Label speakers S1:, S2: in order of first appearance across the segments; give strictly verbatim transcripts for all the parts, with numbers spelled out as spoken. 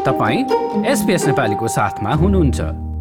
S1: तपाईँ एसपीएस नेपालीको साथमा हुनुहुन्छ।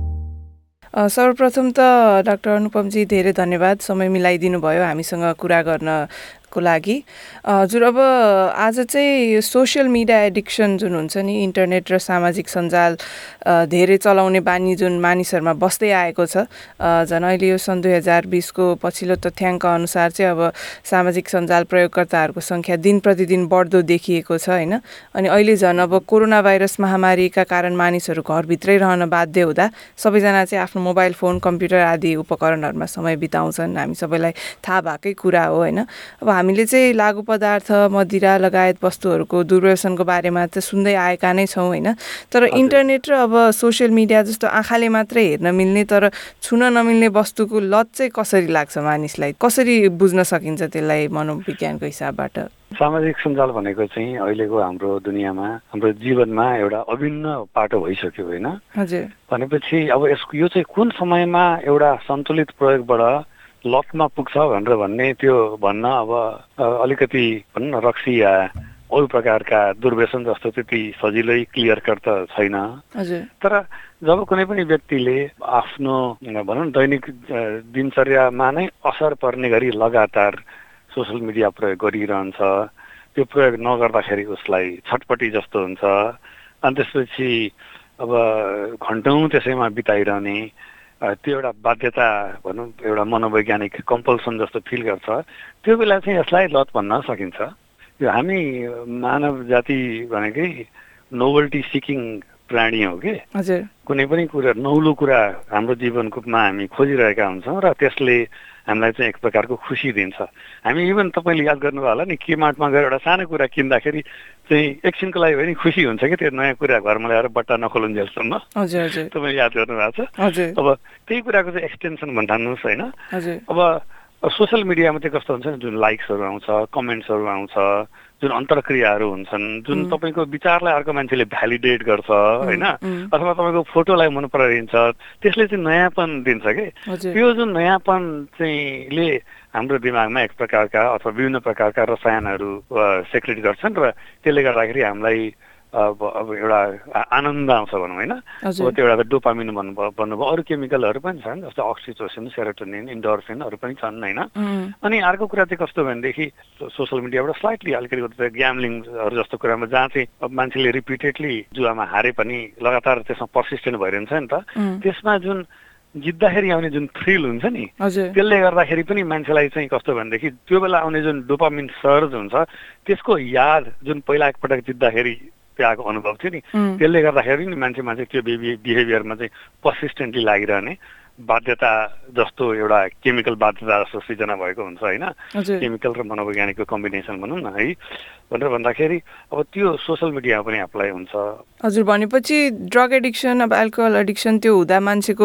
S2: सर्वप्रथम त डाक्टर अनुपमजी धेरै धन्यवाद, समय मिलाइदिनु भयो हामीसँग कुरा गर्नको लागि। हजुर, अब आज चाहिँ सोसियल मिडिया एडिक्सन जुन हुन्छ नि, इन्टरनेट र सामाजिक सञ्जाल धेरै चलाउने बानी जुन मानिसहरूमा बस्दै आएको छ, झन् अहिले यो सन् दुई हजार बिसको पछिल्लो तथ्याङ्क अनुसार चाहिँ अब सामाजिक सञ्जाल प्रयोगकर्ताहरूको सङ्ख्या दिन प्रतिदिन बढ्दो देखिएको छ होइन। अनि अहिले झन् अब कोरोना भाइरस महामारीका कारण मानिसहरू घरभित्रै रहन बाध्य हुँदा सबैजना चाहिँ आफ्नो मोबाइल फोन, कम्प्युटर आदि उपकरणहरूमा समय बिताउँछन्। हामी सबैलाई थाहा भएकै कुरा हो होइन। अब हामीले चाहिँ लागु पदार्थ, मदिरा लगायत वस्तुहरूको दुर्व्यसनको बारेमा त सुन्दै आएका नै छौँ होइन। तर इन्टरनेट र अब सोसियल मिडिया जस्तो आँखाले मात्रै हेर्न मिल्ने तर छुन नमिल्ने वस्तुको लत चाहिँ कसरी लाग्छ मानिसलाई, कसरी बुझ्न सकिन्छ त्यसलाई मनोविज्ञानको हिसाबबाट?
S3: सामाजिक सञ्जाल भनेको चाहिँ अहिलेको हाम्रो दुनियाँमा, हाम्रो जीवनमा एउटा अभिन्न पाटो भइसक्यो होइन।
S2: हजुर।
S3: भनेपछि अब यसको यो चाहिँ कुन समयमा एउटा सन्तुलित प्रयोगबाट लतमा पुग्छ भनेर भन्ने त्यो भन्न अब अलिकति भनौँ न रक्सी या अरू प्रकारका दुर्व्यसन जस्तो त्यति सजिलै क्लियर कट त छैन।
S2: हजुर।
S3: तर जब कुनै पनि व्यक्तिले आफ्नो भनौँ न दैनिक दिनचर्यामा नै असर पर्ने गरी लगातार सोसियल मिडिया प्रयोग गरिरहन्छ, त्यो प्रयोग नगर्दाखेरि उसलाई छटपटी जस्तो हुन्छ। अनि त्यसपछि अब घन्टौँ त्यसैमा बिताइरहने त्यो एउटा बाध्यता भनौँ, एउटा मनोवैज्ञानिक कम्पल्सन जस्तो फिल गर्छ। त्यो बेला चाहिँ यसलाई लत भन्न सकिन्छ। यो हामी मानव जाति भनेकै नोभल्टी सिकिङ प्राणी हो कि।
S2: हजुर।
S3: कुनै पनि कुरा नौलो कुरा हाम्रो जीवनकोमा हामी खोजिरहेका हुन्छौँ र त्यसले हामीलाई चाहिँ एक प्रकारको खुसी दिन्छ। हामी इभन तपाईँले याद गर्नुभयो होला नि, के मार्टमा गएर एउटा सानो कुरा किन्दाखेरि चाहिँ एकछिनको लागि पनि खुसी हुन्छ कि त्यो नयाँ कुरा घरमा ल्याएर बट्टा नखोलुन्जेलसम्म।
S2: हजुर हजुर।
S3: तपाईँले याद गर्नुभएको छ?
S2: हजुर।
S3: अब त्यही कुराको चाहिँ एक्सटेन्सन भन्नुहोस् होइन।
S2: हजुर।
S3: अब सोसियल मिडियामा चाहिँ कस्तो हुन्छ नि, जुन लाइक्सहरू आउँछ, कमेन्ट्सहरू आउँछ, जुन अन्तर्क्रियाहरू हुन्छन्, जुन तपाईँको विचारलाई अर्को मान्छेले भ्यालिडेट गर्छ होइन, अथवा तपाईँको फोटोलाई मन पराइन्छ, त्यसले चाहिँ नयाँपन दिन्छ कि। त्यो जुन नयाँपन चाहिँले हाम्रो दिमागमा एक प्रकारका अथवा विभिन्न प्रकारका रसायनहरू सेक्रेट गर्छन् र त्यसले गर्दाखेरि हामीलाई अब अब एउटा आनन्द आउँछ भनौँ होइन। अब त्यो एउटा डोपामिन भन्नुभयो भन्नुभयो अरू केमिकलहरू पनि छन् जस्तो अक्सिटोसिन, सेरोटोनिन, इन्डोर्फिनहरू पनि छन् होइन। अनि अर्को कुरा चाहिँ कस्तो भनेदेखि सोसियल मिडियाबाट स्लाइटली अलिकति ग्याम्लिङहरू जस्तो कुरामा जहाँ चाहिँ मान्छेले रिपिटेडली जुवामा हारे पनि लगातार त्यसमा पर्सिस्टेन्ट भइरहन्छ नि त, त्यसमा जुन जित्दाखेरि आउने जुन थ्रिल हुन्छ नि, त्यसले गर्दाखेरि पनि मान्छेलाई चाहिँ कस्तो भनेदेखि त्यो बेला आउने जुन डोपामिन सर्ज हुन्छ त्यसको याद जुन पहिला एकपटक जित्दाखेरि आएको अनुभव थियो नि, त्यसले गर्दाखेरि नि मान्छेमा चाहिँ त्यो बिहेभियरमा चाहिँ पर्सिस्टेन्टली लागिरहने बाध्यता जस्तो एउटा केमिकल बाध्यता जस्तो सृजना भएको हुन्छ होइन। केमिकल र मनोवैज्ञानिकको कम्बिनेसन भनौँ न है भनेर भन्दाखेरि अब त्यो सोसियल मिडियामा पनि एप्लाई हुन्छ।
S2: हजुर, भनेपछि ड्रग एडिक्सन, अब एल्कोहल एडिक्सन त्यो हुँदा मान्छेको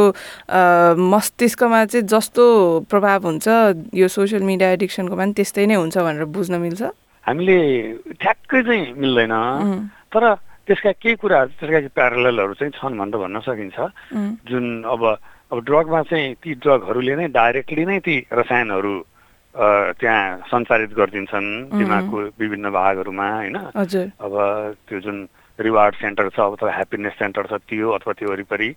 S2: मस्तिष्कमा चाहिँ जस्तो प्रभाव हुन्छ यो सोसियल मिडिया एडिक्सनको पनि त्यस्तै नै हुन्छ भनेर बुझ्न मिल्छ? हामीले
S3: ठ्याक्कै चाहिँ मिल्दैन, तर त्यसका केही कुराहरू, त्यसका प्यारललहरू चाहिँ छन् भनेर भन्न सकिन्छ। जुन अब अब ड्रगमा चाहिँ ती ड्रगहरूले नै डाइरेक्टली नै ती रसायनहरू त्यहाँ सञ्चारित गरिदिन्छन् दिमागको विभिन्न भागहरूमा होइन। अब त्यो जुन रिवार्ड सेन्टर छ अथवा ह्याप्पिनेस सेन्टर छ त्यो अथवा त्यो वरिपरि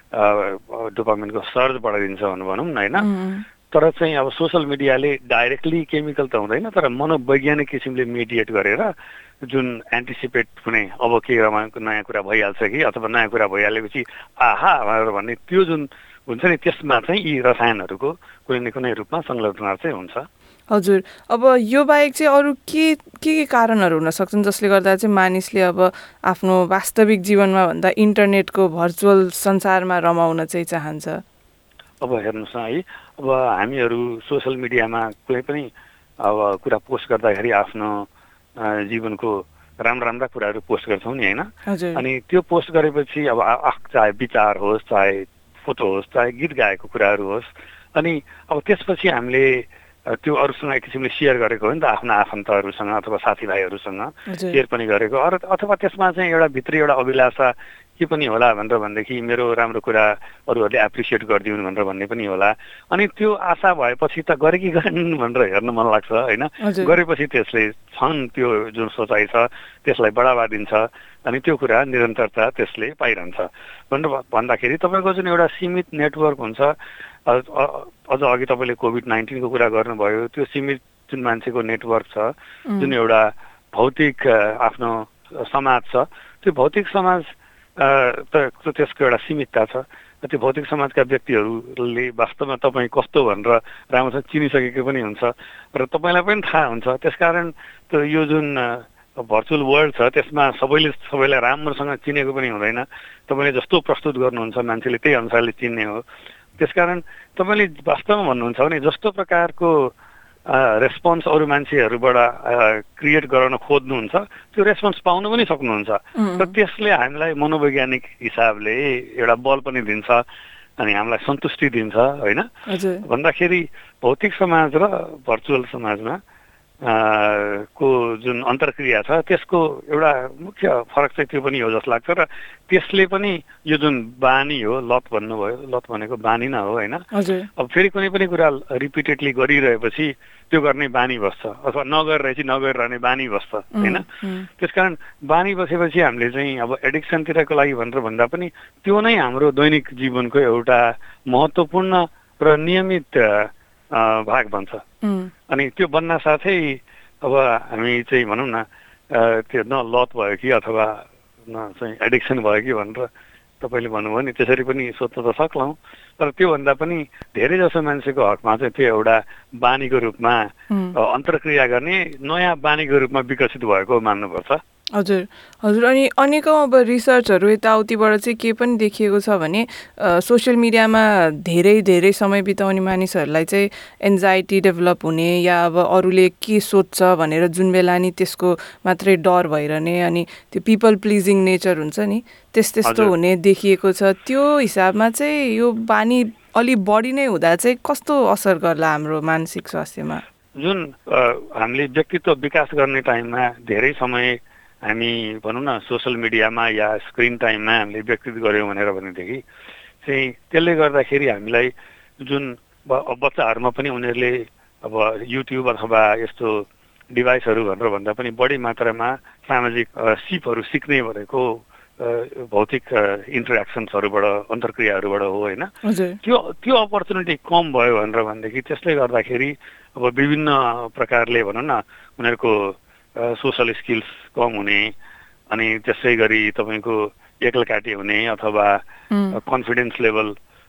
S3: डोपामिनको सर्ज बढाइदिन्छ भनौँ न होइन। तर चाहिँ अब सोसियल मिडियाले डाइरेक्टली केमिकल त हुँदैन, तर मनोवैज्ञानिक किसिमले मेडिएट गरेर जुन एन्टिसिपेट हुने अब के नयाँ कुरा भइहाल्छ कि अथवा नयाँ कुरा भइहालेपछि आहा भनेर भन्ने त्यो जुन हुन्छ नि, त्यसमा चाहिँ यी रसायनहरूको कुनै न कुनै रूपमा संलग्न चाहिँ हुन्छ।
S2: हजुर, अब यो बाहेक चाहिँ अरू के के के कारणहरू हुन सक्छन् जसले गर्दा चाहिँ मानिसले अब आफ्नो वास्तविक जीवनमा भन्दा इन्टरनेटको भर्चुअल संसारमा रमाउन चाहिँ चाहन्छ?
S3: अब हेर्नुहोस् न है, अब हामीहरू सोसियल मिडियामा कुनै पनि अब कुरा पोस्ट गर्दाखेरि आफ्नो जीवनको राम्रा राम्रा कुराहरू पोस्ट गर्छौँ नि होइन। अनि त्यो पोस्ट गरेपछि अब चाहे विचार होस्, चाहे फोटो होस्, चाहे गीत गाएको कुराहरू होस्, अनि अब त्यसपछि हामीले त्यो अरूसँग एक किसिमले सेयर गरेको हो नि त, आफ्ना आफन्तहरूसँग अथवा साथीभाइहरूसँग सेयर पनि गरेको, अथवा त्यसमा चाहिँ एउटा भित्री एउटा अभिलाषा के पनि होला भनेर भनेदेखि मेरो राम्रो कुरा अरूहरूले एप्रिसिएट गरिदिउन् भनेर भन्ने पनि होला। अनि त्यो आशा भएपछि त गरे कि गरेन भनेर हेर्न मन लाग्छ होइन। गरेपछि त्यसले छन् त्यो जुन सोचाइ छ त्यसलाई बढावा दिन्छ अनि त्यो कुरा निरन्तरता त्यसले पाइरहन्छ भनेर भन्दाखेरि तपाईँको जुन एउटा सीमित नेटवर्क हुन्छ, अझ अघि तपाईँले कोभिड नाइन्टिनको कुरा गर्नुभयो, त्यो सीमित जुन मान्छेको नेटवर्क छ, जुन एउटा भौतिक आफ्नो समाज छ, त्यो भौतिक समाज त त्यसको एउटा सीमितता छ। त्यो भौतिक समाजका व्यक्तिहरूले वास्तवमा तपाईँ कस्तो भनेर राम्रोसँग चिनिसकेको पनि हुन्छ र तपाईँलाई पनि थाहा हुन्छ। त्यसकारण त्यो यो जुन भर्चुअल वर्ल्ड छ त्यसमा सबैले सबैलाई राम्रोसँग चिनेको पनि हुँदैन। तपाईँले जस्तो प्रस्तुत गर्नुहुन्छ मान्छेले त्यही अनुसारले चिन्ने हो। त्यसकारण तपाईँले वास्तवमा भन्नुहुन्छ भने जस्तो प्रकारको रेस्पोन्स अरू मान्छेहरूबाट क्रिएट गराउन खोज्नुहुन्छ त्यो रेस्पोन्स पाउन पनि सक्नुहुन्छ र त्यसले हामीलाई मनोवैज्ञानिक हिसाबले एउटा बल पनि दिन्छ अनि हामीलाई सन्तुष्टि दिन्छ होइन। भन्दाखेरि भौतिक समाज र भर्चुअल समाजमा को जुन अन्तर्क्रिया छ त्यसको एउटा मुख्य फरक चाहिँ त्यो पनि हो जस्तो लाग्छ र त्यसले पनि यो जुन बानी हो, लत भन्नुभयो, लत भनेको बानी नै हो होइन। अब फेरि कुनै पनि कुरा रिपिटेडली गरिरहेपछि त्यो गर्ने बानी बस्छ अथवा नगरिरहेपछि नगरिरहने बानी बस्छ होइन। त्यसकारण बानी बसेपछि हामीले चाहिँ अब एडिक्सनतिरको लागि भनेर भन्दा पनि त्यो नै हाम्रो दैनिक जीवनको एउटा महत्त्वपूर्ण र नियमित भाग बन्छ। अनि त्यो बन्न साथै अब हामी चाहिँ भनौँ न त्यो न लत भयो कि अथवा न चाहिँ एडिक्सन भयो कि भनेर तपाईँले भन्नुभयो नि त्यसरी पनि सोध्न त सक्लौँ, तर त्योभन्दा पनि धेरै जसो मान्छेको हकमा चाहिँ त्यो एउटा बानीको रूपमा अन्तर्क्रिया गर्ने नयाँ बानीको रूपमा विकसित भएको मान्नुपर्छ।
S2: हजुर हजुर अनि अनेकौँ अब रिसर्चहरू यताउतिबाट चाहिँ के पनि देखिएको छ भने सोसियल मिडियामा धेरै धेरै समय बिताउने मानिसहरूलाई चाहिँ एन्जाइटी डेभलप हुने या अब अरूले के सोध्छ भनेर जुन बेला नि त्यसको मात्रै डर भइरहने अनि त्यो पिपल प्लिजिङ नेचर हुन्छ नि त्यस त्यस्तो हुने देखिएको छ। त्यो हिसाबमा चाहिँ यो बानी अलि बढी नै हुँदा चाहिँ कस्तो असर गर्ला हाम्रो मानसिक स्वास्थ्यमा?
S3: जुन हामीले व्यक्तित्व विकास गर्ने टाइममा धेरै समय हामी भनौँ न सोसियल मिडियामा या स्क्रिन टाइममा हामीले व्यक्तित्व गऱ्यौँ भनेर भनेदेखि चाहिँ त्यसले गर्दाखेरि हामीलाई जुन बच्चाहरूमा पनि उनीहरूले अब युट्युब अथवा यस्तो डिभाइसहरू भनेर भन्दा पनि बढी मात्रामा सामाजिक सिपहरू सिक्ने भनेको भौतिक इन्टरेक्सन्सहरूबाट अन्तर्क्रियाहरूबाट हो होइन। त्यो त्यो अपर्च्युनिटी कम भयो भनेर भनेदेखि त्यसले गर्दाखेरि अब विभिन्न प्रकारले भनौँ न उनीहरूको सोसल स्किल्स कम हुने अनि त्यसै गरी तपाईँको एक्लकाटी हुने अथवा कन्फिडेन्स लेभल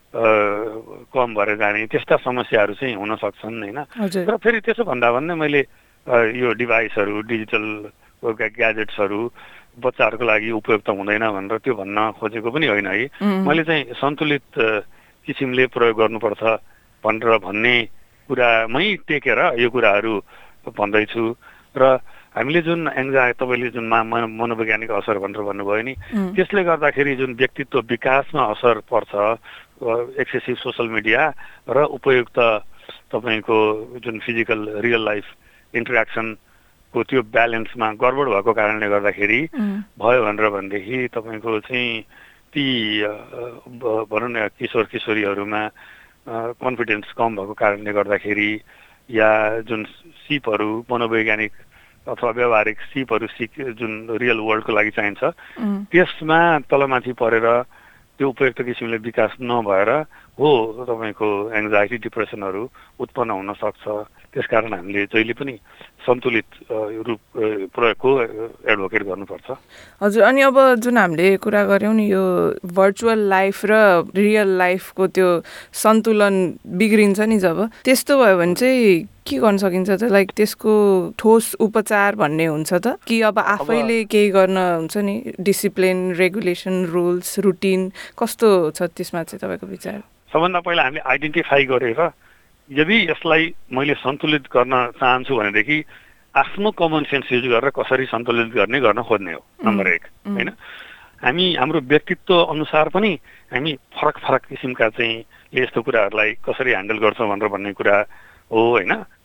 S3: कम भएर जाने त्यस्ता समस्याहरू चाहिँ हुन सक्छन् होइन। र फेरि त्यसो भन्दा भन्दै मैले यो डिभाइसहरू डिजिटल ग्याजेट्सहरू बच्चाहरूको लागि उपयुक्त हुँदैन भनेर त्यो भन्न खोजेको पनि होइन है। मैले चाहिँ सन्तुलित किसिमले प्रयोग गर्नुपर्छ भनेर भन्ने कुरामै टेकेर यो कुराहरू भन्दैछु। र हामीले जुन एङ्जाइटी तपाईँले जुन मनोवैज्ञानिक असर भनेर भन्नुभयो नि त्यसले गर्दाखेरि जुन व्यक्तित्व विकासमा असर पर्छ एक्सेसिभ सोसल मिडिया र उपयुक्त तपाईँको जुन फिजिकल रियल लाइफ इन्टरेक्सनको त्यो ब्यालेन्समा गडबड भएको कारणले गर्दाखेरि भयो भनेर भनेदेखि तपाईँको चाहिँ ती भनौँ न किशोर किशोरीहरूमा कन्फिडेन्स कम भएको कारणले गर्दाखेरि या जुन सिपहरू मनोवैज्ञानिक अथवा व्यावहारिक सिपहरू सिक जुन रियल वर्ल्डको लागि चाहिन्छ त्यसमा तलमाथि परेर त्यो उपयुक्त किसिमले विकास नभएर हो तपाईँको एङ्जाइटी डिप्रेसनहरू उत्पन्न हुन सक्छ। त्यसकारण हामीले जहिले पनि सन्तुलित रूप प्रयोगको एडभोकेट गर्नुपर्छ।
S2: हजुर अनि अब जुन हामीले कुरा गऱ्यौँ नि यो भर्चुअल लाइफ र रियल लाइफको त्यो सन्तुलन बिग्रिन्छ नि जब त्यस्तो भयो भने चाहिँ के गर्न सकिन्छ त? लाइक त्यसको ठोस उपचार भन्ने हुन्छ त कि अब आफैले केही गर्न हुन्छ नि डिसिप्लिन रेगुलेसन रुल्स रुटिन कस्तो छ त्यसमा चाहिँ तपाईँको विचार?
S3: सबभन्दा पहिला हामीले आइडेन्टिफाई गरेर यदि यसलाई मैले सन्तुलित गर्न चाहन्छु भनेदेखि आफ्नो कमन सेन्स युज गरेर कसरी सन्तुलित गर्ने गर्न खोज्ने हो नम्बर एक होइन। हामी हाम्रो व्यक्तित्व अनुसार पनि हामी फरक फरक किसिमका चाहिँ यस्तो कुराहरूलाई कसरी ह्यान्डल गर्छौँ भनेर भन्ने कुरा हो होइन।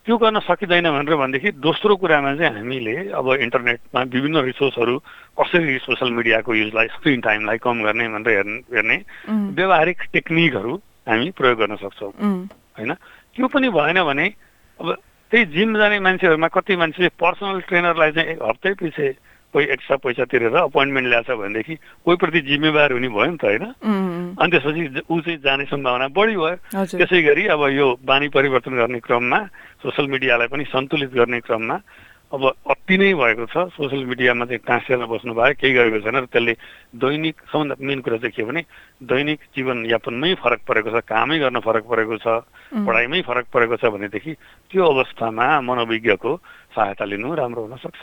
S3: त्यो गर्न सकिँदैन भनेर भनेदेखि दोस्रो कुरामा चाहिँ हामीले अब इन्टरनेटमा विभिन्न रिसोर्सहरू कसरी सोसियल मिडियाको युजलाई स्क्रिन टाइमलाई कम गर्ने भनेर हेर्ने हेर्ने व्यावहारिक टेक्निकहरू हामी प्रयोग गर्न सक्छौँ होइन। त्यो पनि भएन भने अब त्यही जिम जाने मान्छेहरूमा कति मान्छे पर्सनल ट्रेनरलाई चाहिँ एक हप्तै पछि कोही एक्स्ट्रा पैसा तिरेर अपोइन्टमेन्ट ल्याएको छ भनेदेखि कोहीप्रति जिम्मेवार हुने भयो नि त होइन। अनि त्यसपछि ऊ चाहिँ जाने सम्भावना बढी भयो। त्यसै गरी अब यो बानी परिवर्तन गर्ने क्रममा सोसियल मिडियालाई पनि सन्तुलित गर्ने क्रममा अब अति नै भएको छ। सोसियल मिडियामा चाहिँ टाँसेर बस्नु भयो, केही गरेको छैन र त्यसले दैनिक सबभन्दा मेन कुरा चाहिँ के भने दैनिक जीवनयापनमै फरक परेको छ, कामै गर्न फरक परेको छ, पढाइमै फरक परेको छ भनेदेखि त्यो अवस्थामा मनोविज्ञको सहायता लिनु राम्रो हुन सक्छ।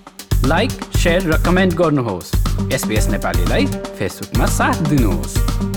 S1: लाइक, शेयर र कमेन्ट गर्नुहोस्। एसबीएस नेपालीलाई फेसबुकमा साथ दिनुहोस्।